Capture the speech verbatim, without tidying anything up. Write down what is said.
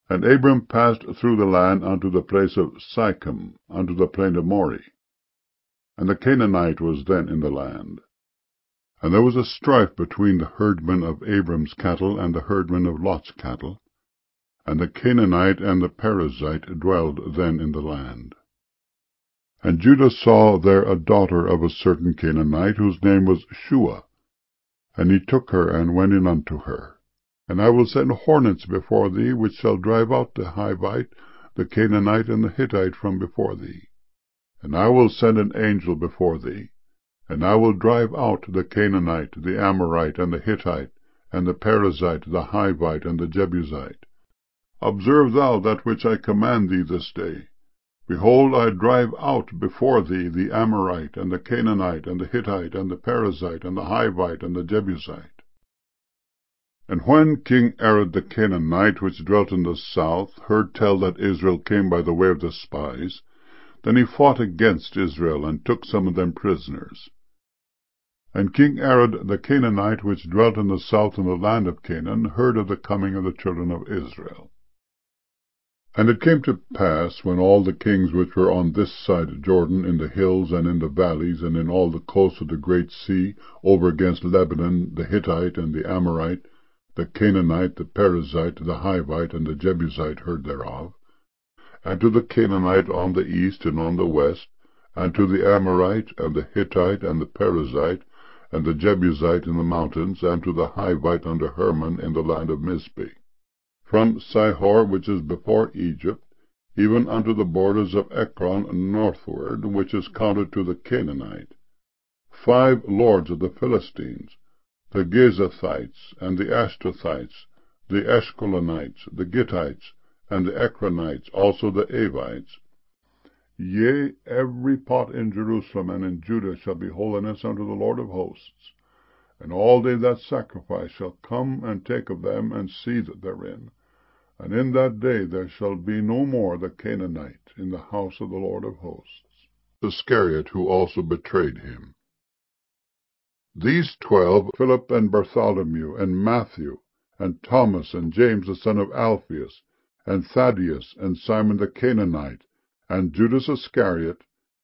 And Abram passed through the land unto the place of Sichem, unto the plain of Moreh. And the Canaanite was then in the land. And there was a strife between the herdmen of Abram's cattle and the herdmen of Lot's cattle. And the Canaanite and the Perizzite dwelled then in the land. And Judah saw there a daughter of a certain Canaanite, whose name was Shua. And he took her, and went in unto her. And I will send hornets before thee, which shall drive out the Hivite, the Canaanite, and the Hittite from before thee. And I will send an angel before thee, and I will drive out the Canaanite, the Amorite, and the Hittite, and the Perizzite, the Hivite, and the Jebusite. Observe thou that which I command thee this day. Behold, I drive out before thee the Amorite, and the Canaanite, and the Hittite, and the Perizzite, and the Hivite, and the Jebusite. And when King Arad the Canaanite, which dwelt in the south, heard tell that Israel came by the way of the spies, then he fought against Israel, and took some of them prisoners. And King Arad the Canaanite, which dwelt in the south in the land of Canaan, heard of the coming of the children of Israel. And it came to pass, when all the kings which were on this side Jordan, in the hills, and in the valleys, and in all the coasts of the great sea, over against Lebanon, the Hittite, and the Amorite, the Canaanite, the Perizzite, the Hivite, and the Jebusite, heard thereof, and to the Canaanite on the east and on the west, and to the Amorite, and the Hittite, and the Perizzite, and the Jebusite in the mountains, and to the Hivite under Hermon in the land of Mizpeh, from Sihor, which is before Egypt, even unto the borders of Ekron northward, which is counted to the Canaanite, five lords of the Philistines, the Gezathites, and the Ashtothites, the Ashkelonites, the Gittites, and the Ekronites, also the Avites. Yea, every pot in Jerusalem and in Judah shall be holiness unto the Lord of hosts, and all they that sacrifice shall come and take of them, and seethe therein. And in that day there shall be no more the Canaanite in the house of the Lord of hosts. Iscariot, who also betrayed him. These twelve, Philip and Bartholomew, and Matthew, and Thomas, and James the son of Alphaeus, and Thaddeus, and Simon the Canaanite, and Judas Iscariot,